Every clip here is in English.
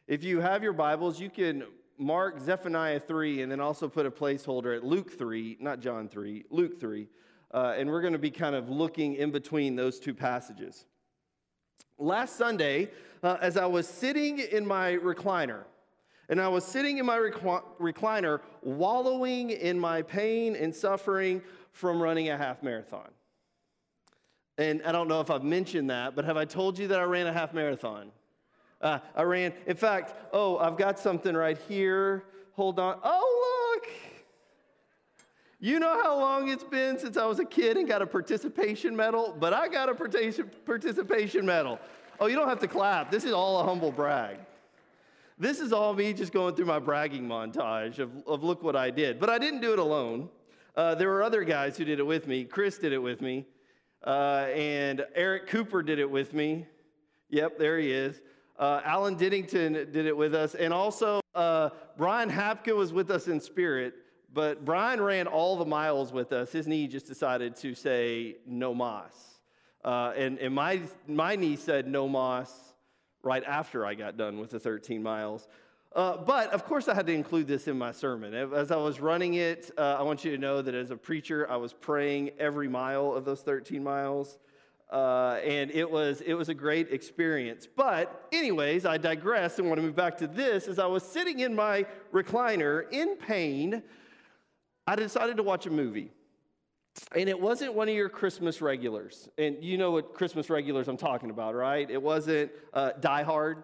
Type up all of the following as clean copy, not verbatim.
If you have your Bibles, you can mark Zephaniah 3 and then also put a placeholder at Luke 3, not John 3, Luke 3. And we're going to be kind of looking in between those two passages. Last Sunday, as I was sitting in my recliner, wallowing in my pain and suffering from running a half marathon. And I don't know if I've mentioned that, but have I told you that I ran a half marathon? In fact, I've got something right here. Hold on. Oh, look. You know how long it's been since I was a kid and got a participation medal? But I got a participation medal. Oh, you don't have to clap. This is all a humble brag. This is all me just going through my bragging montage of look what I did. But I didn't do it alone. There were other guys who did it with me. Chris did it with me. And Eric Cooper did it with me. Yep, there he is. Alan Diddington did it with us. And also, Brian Hapka was with us in spirit. But Brian ran all the miles with us. His knee just decided to say no mas. And my knee said no mas right after I got done with the 13 miles. But, of course, I had to include this in my sermon. As I was running it, I want you to know that as a preacher, I was praying every mile of those 13 miles. And it was a great experience. But anyways, I digress and want to move back to this. As I was sitting in my recliner in pain, I decided to watch a movie. And it wasn't one of your Christmas regulars. And you know what Christmas regulars I'm talking about, right? It wasn't Die Hard.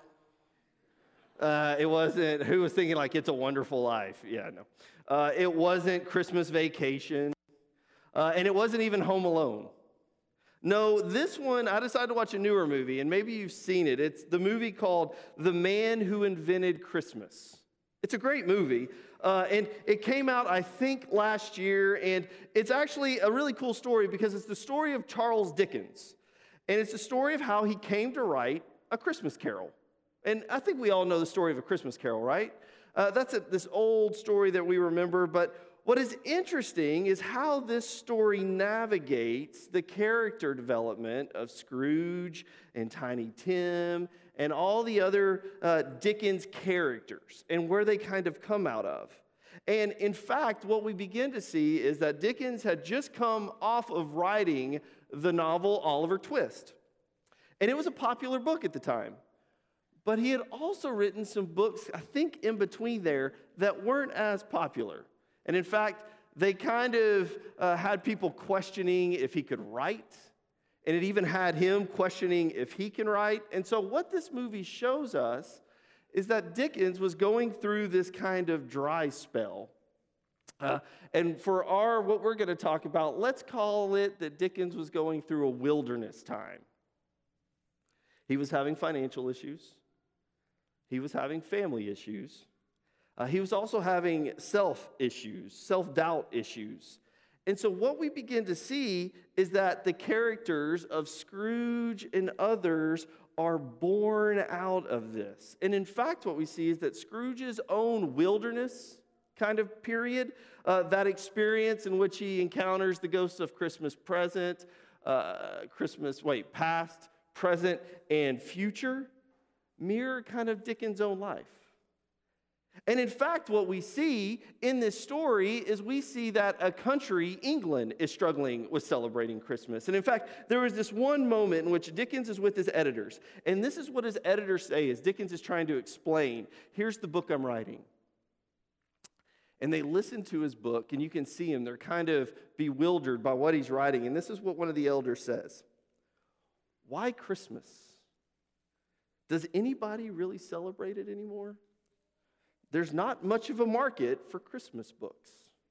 It wasn't, who was thinking like It's a Wonderful Life? Yeah, no. It wasn't Christmas Vacation. And it wasn't even Home Alone. No, this one, I decided to watch a newer movie, and maybe you've seen it. It's the movie called The Man Who Invented Christmas. It's a great movie, and it came out, I think, last year, and it's actually a really cool story because it's the story of Charles Dickens, and it's the story of how he came to write A Christmas Carol. And I think we all know the story of A Christmas Carol, right? That's this old story that we remember, but what is interesting is how this story navigates the character development of Scrooge and Tiny Tim and all the other Dickens characters and where they kind of come out of. And in fact, what we begin to see is that Dickens had just come off of writing the novel Oliver Twist. And it was a popular book at the time. But he had also written some books, I think, in between there that weren't as popular. And in fact, they kind of had people questioning if he could write. And it even had him questioning if he can write. And so what this movie shows us is that Dickens was going through this kind of dry spell. And for what we're going to talk about, let's call it that Dickens was going through a wilderness time. He was having financial issues. He was having family issues. He was also having self-issues, self-doubt issues. And so what we begin to see is that the characters of Scrooge and others are born out of this. And in fact, what we see is that Scrooge's own wilderness kind of period, that experience in which he encounters the ghosts of Christmas past, present, and future, mirror kind of Dickens' own life. And in fact, what we see in this story is we see that a country, England, is struggling with celebrating Christmas. And in fact, there was this one moment in which Dickens is with his editors. And this is what his editors say as Dickens is trying to explain, here's the book I'm writing. And they listen to his book, and you can see him. They're kind of bewildered by what he's writing. And this is what one of the elders says. Why Christmas? Does anybody really celebrate it anymore? There's not much of a market for Christmas books.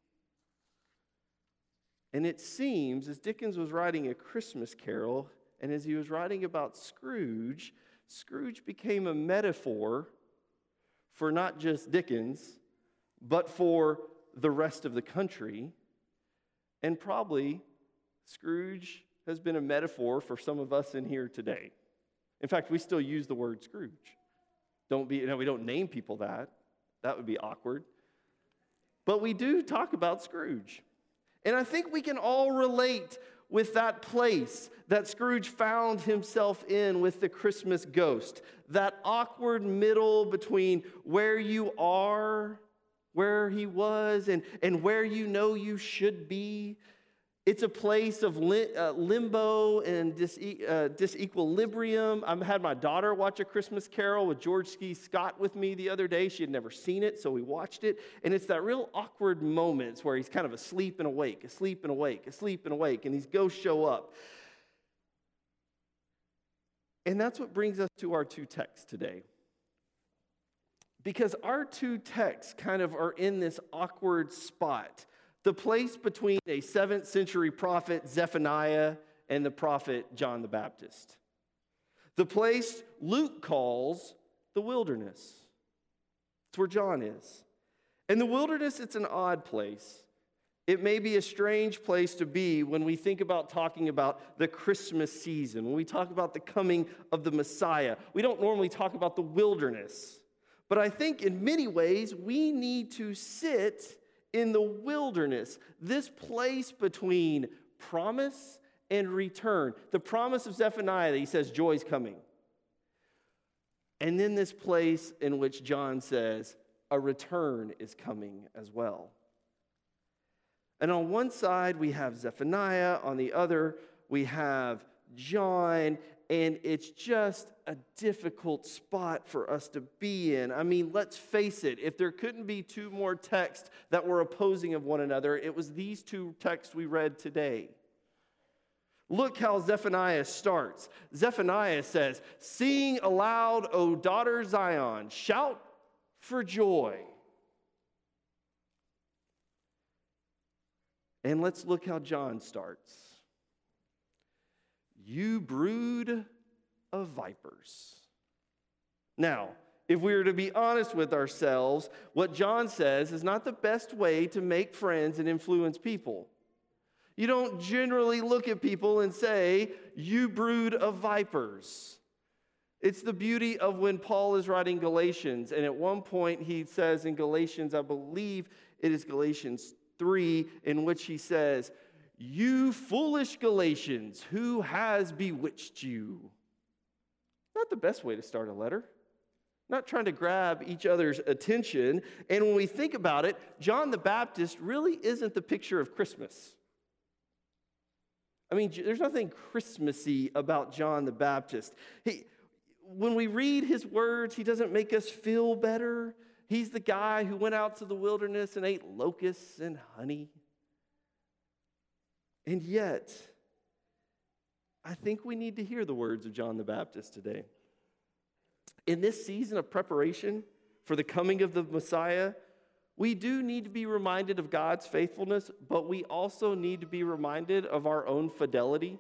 And it seems, as Dickens was writing A Christmas Carol, and as he was writing about Scrooge, Scrooge became a metaphor for not just Dickens, but for the rest of the country. And probably Scrooge has been a metaphor for some of us in here today. In fact, we still use the word Scrooge. We don't name people that. That would be awkward. But we do talk about Scrooge. And I think we can all relate with that place that Scrooge found himself in with the Christmas ghost, that awkward middle between where you are, where he was, and where you know you should be. It's a place of limbo and disequilibrium. I had my daughter watch A Christmas Carol with George C. Scott with me the other day. She had never seen it, so we watched it. And it's that real awkward moments where he's kind of asleep and awake, asleep and awake, asleep and awake, and these ghosts show up. And that's what brings us to our two texts today. Because our two texts kind of are in this awkward spot. The place between a 7th century prophet, Zephaniah, and the prophet, John the Baptist. The place Luke calls the wilderness. It's where John is. And the wilderness, it's an odd place. It may be a strange place to be when we think about talking about the Christmas season, when we talk about the coming of the Messiah. We don't normally talk about the wilderness. But I think in many ways, we need to sit in the wilderness, this place between promise and return. The promise of Zephaniah that he says, joy's coming. And then this place in which John says, a return is coming as well. And on one side, we have Zephaniah. On the other, we have John. And it's just a difficult spot for us to be in. I mean, let's face it. If there couldn't be two more texts that were opposing of one another, it was these two texts we read today. Look how Zephaniah starts. Zephaniah says, "Sing aloud, O daughter Zion, shout for joy." And let's look how John starts. "You brood of vipers." Now, if we were to be honest with ourselves, what John says is not the best way to make friends and influence people. You don't generally look at people and say, "You brood of vipers." It's the beauty of when Paul is writing Galatians, and at one point he says in Galatians, I believe it is Galatians 3, in which he says, "You foolish Galatians, who has bewitched you?" Not the best way to start a letter. Not trying to grab each other's attention. And when we think about it, John the Baptist really isn't the picture of Christmas. I mean, there's nothing Christmassy about John the Baptist. When we read his words, he doesn't make us feel better. He's the guy who went out to the wilderness and ate locusts and honey. And yet, I think we need to hear the words of John the Baptist today. In this season of preparation for the coming of the Messiah, we do need to be reminded of God's faithfulness, but we also need to be reminded of our own fidelity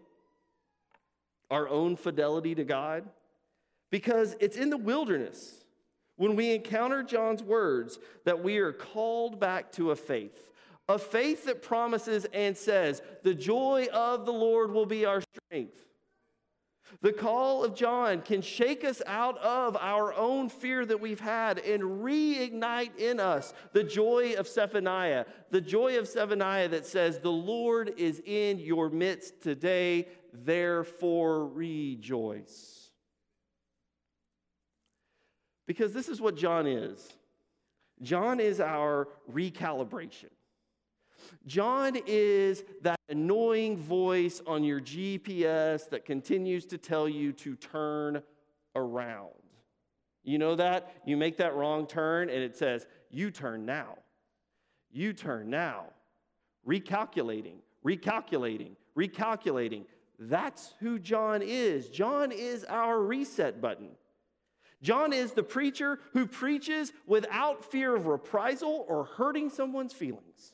to God. Because it's in the wilderness, when we encounter John's words, that we are called back to a faith that promises and says, the joy of the Lord will be our strength. The call of John can shake us out of our own fear that we've had and reignite in us the joy of Zephaniah that says, the Lord is in your midst today, therefore rejoice. Because this is what John is. John is our recalibration. John is that annoying voice on your GPS that continues to tell you to turn around. You know that? You make that wrong turn and it says, you turn now. You turn now. Recalculating. That's who John is. John is our reset button. John is the preacher who preaches without fear of reprisal or hurting someone's feelings.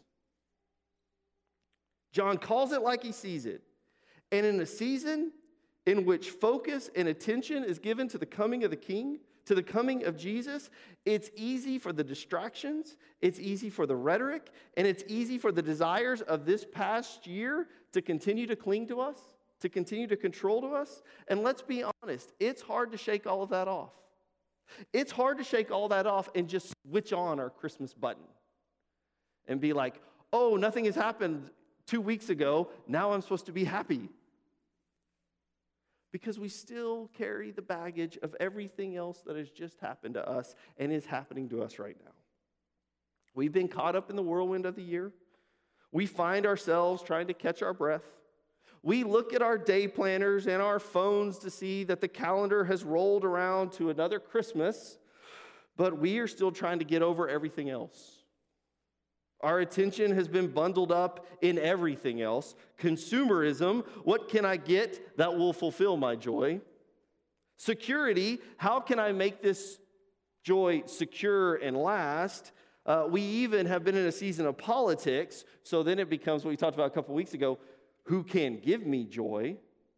John calls it like he sees it. And in a season in which focus and attention is given to the coming of the King, to the coming of Jesus, it's easy for the distractions, it's easy for the rhetoric, and it's easy for the desires of this past year to continue to cling to us, to continue to control to us. And let's be honest, it's hard to shake all of that off. It's hard to shake all that off and just switch on our Christmas button and be like, oh, nothing has happened 2 weeks ago, now I'm supposed to be happy. Because we still carry the baggage of everything else that has just happened to us and is happening to us right now. We've been caught up in the whirlwind of the year. We find ourselves trying to catch our breath. We look at our day planners and our phones to see that the calendar has rolled around to another Christmas, but we are still trying to get over everything else. Our attention has been bundled up in everything else. Consumerism, what can I get that will fulfill my joy? Security, how can I make this joy secure and last? We even have been in a season of politics, so then it becomes what we talked about a couple weeks ago, who can give me joy?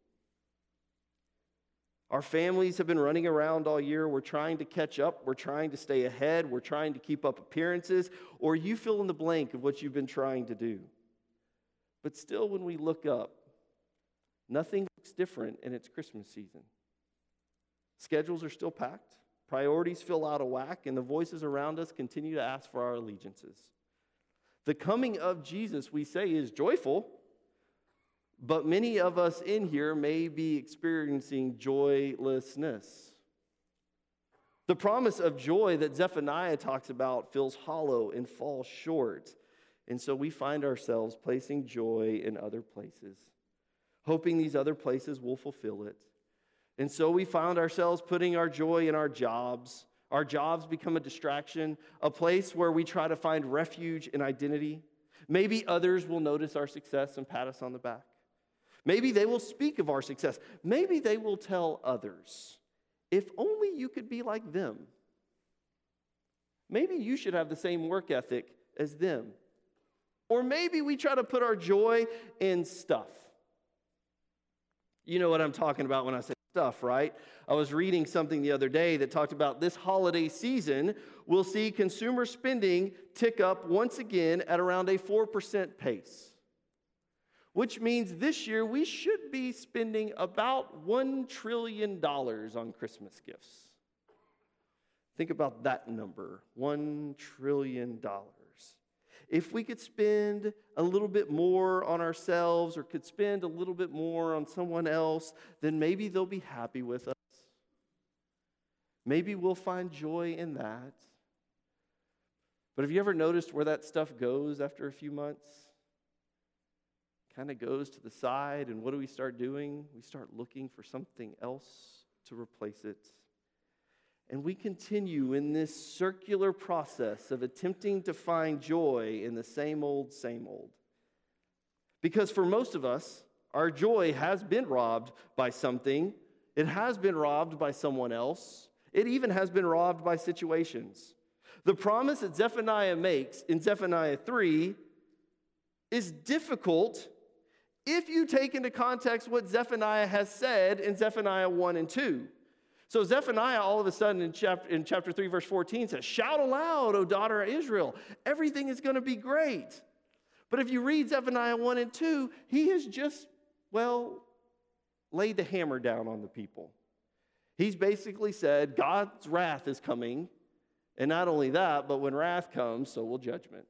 Our families have been running around all year. We're trying to catch up. We're trying to stay ahead. We're trying to keep up appearances. Or you fill in the blank of what you've been trying to do. But still, when we look up, nothing looks different in its Christmas season. Schedules are still packed. Priorities feel out of whack. And the voices around us continue to ask for our allegiances. The coming of Jesus, we say, is joyful. But many of us in here may be experiencing joylessness. The promise of joy that Zephaniah talks about feels hollow and falls short. And so we find ourselves placing joy in other places, hoping these other places will fulfill it. And so we found ourselves putting our joy in our jobs. Our jobs become a distraction, a place where we try to find refuge and identity. Maybe others will notice our success and pat us on the back. Maybe they will speak of our success. Maybe they will tell others, if only you could be like them. Maybe you should have the same work ethic as them. Or maybe we try to put our joy in stuff. You know what I'm talking about when I say stuff, right? I was reading something the other day that talked about this holiday season, we'll see consumer spending tick up once again at around a 4% pace. Which means this year we should be spending about $1 trillion on Christmas gifts. Think about that number, $1 trillion. If we could spend a little bit more on ourselves or could spend a little bit more on someone else, then maybe they'll be happy with us. Maybe we'll find joy in that. But have you ever noticed where that stuff goes after a few months? Kind of goes to the side, and what do we start doing? We start looking for something else to replace it. And we continue in this circular process of attempting to find joy in the same old, same old. Because for most of us, our joy has been robbed by something. It has been robbed by someone else. It even has been robbed by situations. The promise that Zephaniah makes in Zephaniah 3 is difficult if you take into context what Zephaniah has said in Zephaniah 1 and 2. So Zephaniah all of a sudden in chapter 3, verse 14 says, "Shout aloud, O daughter of Israel. Everything is going to be great." But if you read Zephaniah 1 and 2, he has just, laid the hammer down on the people. He's basically said God's wrath is coming. And not only that, but when wrath comes, so will judgment.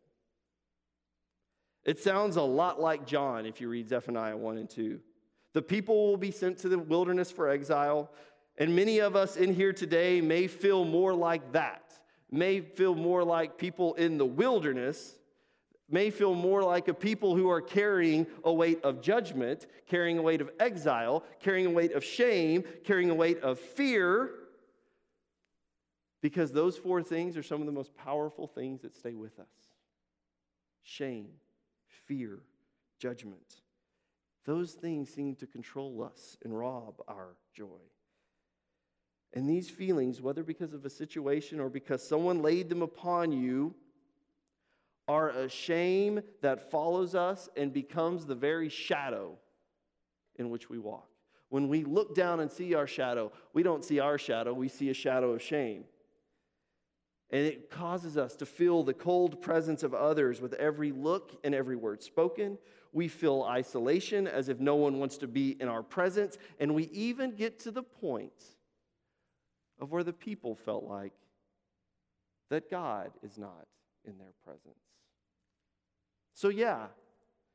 It sounds a lot like John if you read Zephaniah 1 and 2. The people will be sent to the wilderness for exile, and many of us in here today may feel more like that, may feel more like people in the wilderness, may feel more like a people who are carrying a weight of judgment, carrying a weight of exile, carrying a weight of shame, carrying a weight of fear, because those four things are some of the most powerful things that stay with us. Shame, fear, judgment. Those things seem to control us and rob our joy. And these feelings, whether because of a situation or because someone laid them upon you, are a shame that follows us and becomes the very shadow in which we walk. When we look down and see our shadow, we don't see our shadow, we see a shadow of shame. And it causes us to feel the cold presence of others with every look and every word spoken. We feel isolation as if no one wants to be in our presence. And we even get to the point of where the people felt like that God is not in their presence. So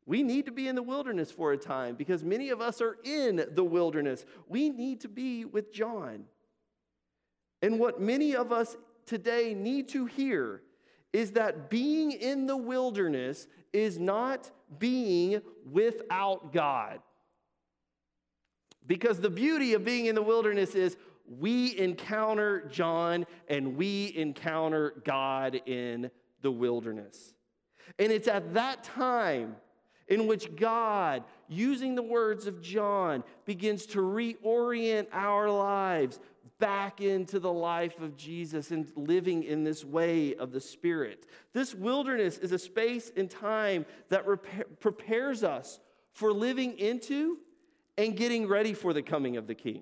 We need to be in the wilderness for a time because many of us are in the wilderness. We need to be with John. And what many of us today need to hear is that being in the wilderness is not being without God. Because the beauty of being in the wilderness is we encounter John and we encounter God in the wilderness. And it's at that time in which God, using the words of John, begins to reorient our lives back into the life of Jesus and living in this way of the Spirit. This wilderness is a space and time that prepares us for living into and getting ready for the coming of the King.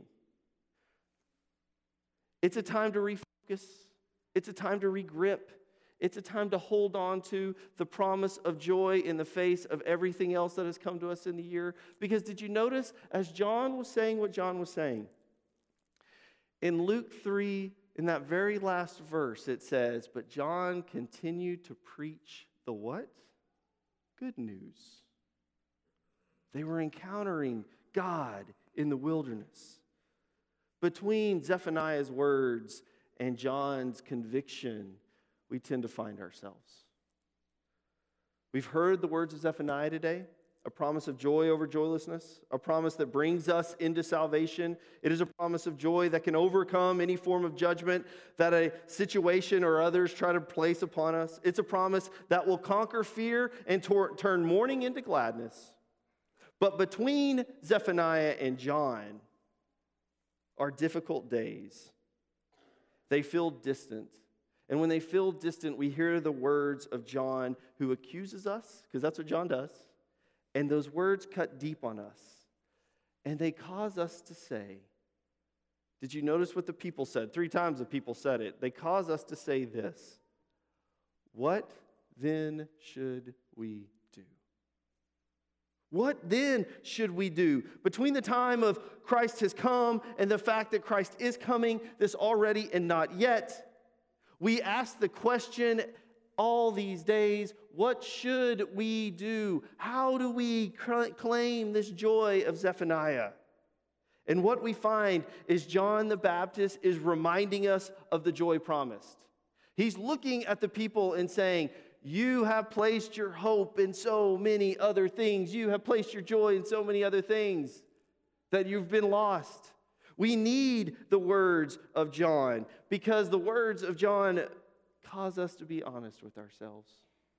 It's a time to refocus. It's a time to regrip. It's a time to hold on to the promise of joy in the face of everything else that has come to us in the year. Because did you notice, as John was saying what John was saying, in Luke 3, in that very last verse, it says, but John continued to preach the what? Good news. They were encountering God in the wilderness. Between Zephaniah's words and John's conviction, we tend to find ourselves. We've heard the words of Zephaniah today, a promise of joy over joylessness, a promise that brings us into salvation. It is a promise of joy that can overcome any form of judgment that a situation or others try to place upon us. It's a promise that will conquer fear and turn mourning into gladness. But between Zephaniah and John are difficult days. They feel distant. And when they feel distant, we hear the words of John who accuses us, because that's what John does. And those words cut deep on us. And they cause us to say, did you notice what the people said? 3 times the people said it. They cause us to say this. What then should we do? What then should we do? Between the time of Christ has come and the fact that Christ is coming, this already and not yet, we ask the question all these days, what should we do? How do we claim this joy of Zephaniah? And what we find is John the Baptist is reminding us of the joy promised. He's looking at the people and saying, you have placed your hope in so many other things. You have placed your joy in so many other things that you've been lost. We need the words of John because the words of John cause us to be honest with ourselves.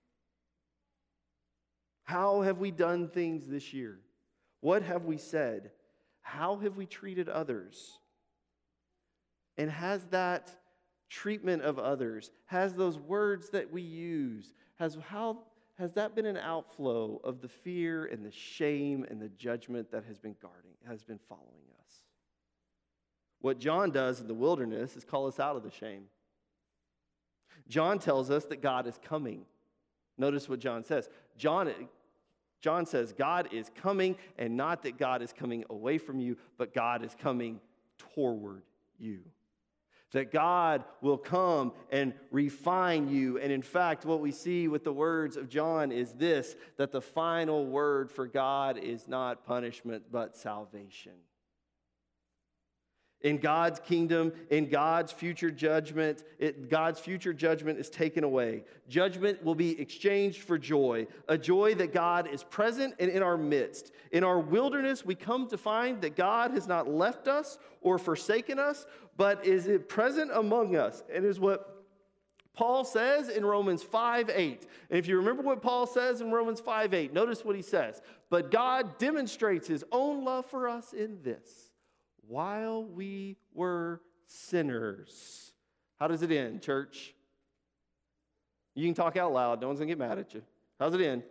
How have we done things this year? What have we said? How have we treated others? And has that treatment of others, has those words that we use, has that been an outflow of the fear and the shame and the judgment that has been following us? What John does in the wilderness is call us out of the shame. John tells us that God is coming. Notice what John says. John says God is coming, and not that God is coming away from you, but God is coming toward you. That God will come and refine you. And in fact, what we see with the words of John is this, that the final word for God is not punishment, but salvation. In God's kingdom, in God's future judgment, God's future judgment is taken away. Judgment will be exchanged for joy, a joy that God is present and in our midst. In our wilderness, we come to find that God has not left us or forsaken us, but is present among us. And is what Paul says in Romans 5:8. And if you remember what Paul says in Romans 5:8, notice what he says. But God demonstrates his own love for us in this. While we were sinners. How does it end, church? You can talk out loud. No one's going to get mad at you. How's it end?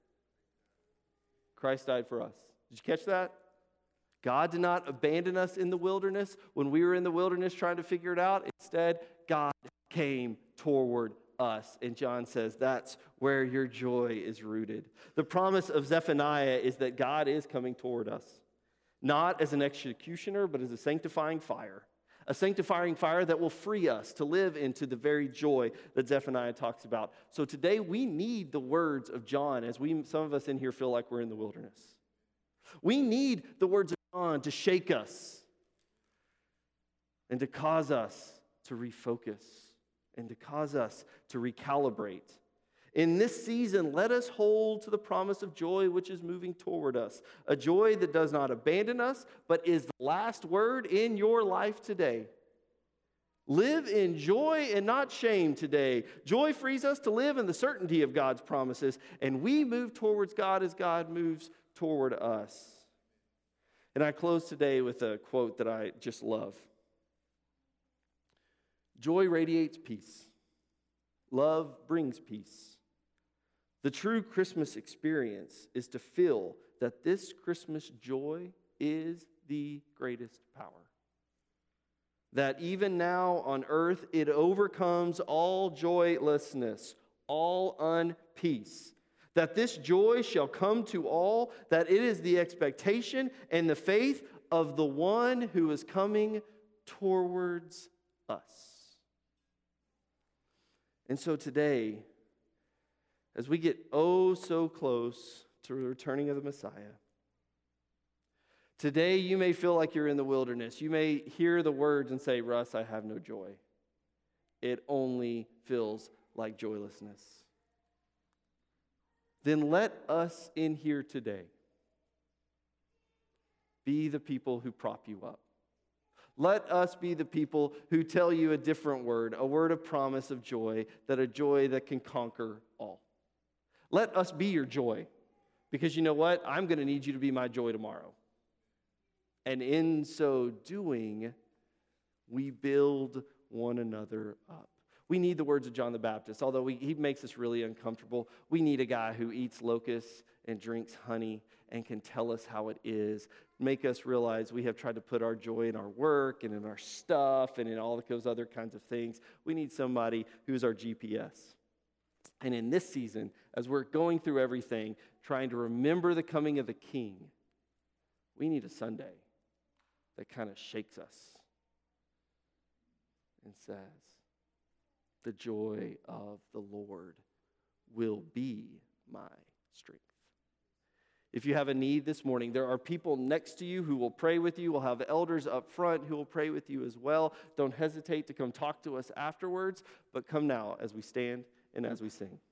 Christ died for us. Did you catch that? God did not abandon us in the wilderness when we were in the wilderness trying to figure it out. Instead, God came toward us. And John says that's where your joy is rooted. The promise of Zephaniah is that God is coming toward us. Not as an executioner, but as a sanctifying fire. a sanctifying fire that will free us to live into the very joy that Zephaniah talks about. So today we need the words of John as some of us in here feel like we're in the wilderness. We need the words of John to shake us and to cause us to refocus and to cause us to recalibrate. In this season, let us hold to the promise of joy which is moving toward us, a joy that does not abandon us, but is the last word in your life today. Live in joy and not shame today. Joy frees us to live in the certainty of God's promises, and we move towards God as God moves toward us. And I close today with a quote that I just love. Joy radiates peace. Love brings peace. The true Christmas experience is to feel that this Christmas joy is the greatest power. That even now on earth, it overcomes all joylessness, all unpeace. That this joy shall come to all, that it is the expectation and the faith of the one who is coming towards us. And so today, as we get oh so close to the returning of the Messiah, today you may feel like you're in the wilderness. You may hear the words and say, Russ, I have no joy. It only feels like joylessness. Then let us in here today be the people who prop you up. Let us be the people who tell you a different word, a word of promise of joy, that a joy that can conquer all. Let us be your joy, because you know what? I'm going to need you to be my joy tomorrow. And in so doing, we build one another up. We need the words of John the Baptist, although he makes us really uncomfortable. We need a guy who eats locusts and drinks honey and can tell us how it is, make us realize we have tried to put our joy in our work and in our stuff and in all those other kinds of things. We need somebody who's our GPS. And in this season, as we're going through everything, trying to remember the coming of the King, we need a Sunday that kind of shakes us and says, the joy of the Lord will be my strength. If you have a need this morning, there are people next to you who will pray with you. We'll have elders up front who will pray with you as well. Don't hesitate to come talk to us afterwards, but come now as we stand and as we sing.